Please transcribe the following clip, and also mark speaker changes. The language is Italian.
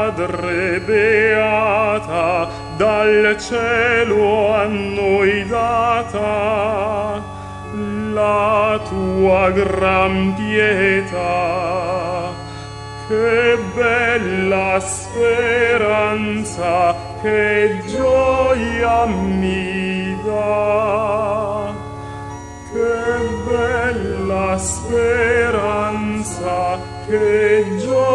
Speaker 1: Madre beata, dal cielo a noi data, la tua gran pietà. Che bella speranza, che gioia mi dà. Che bella speranza, che gioia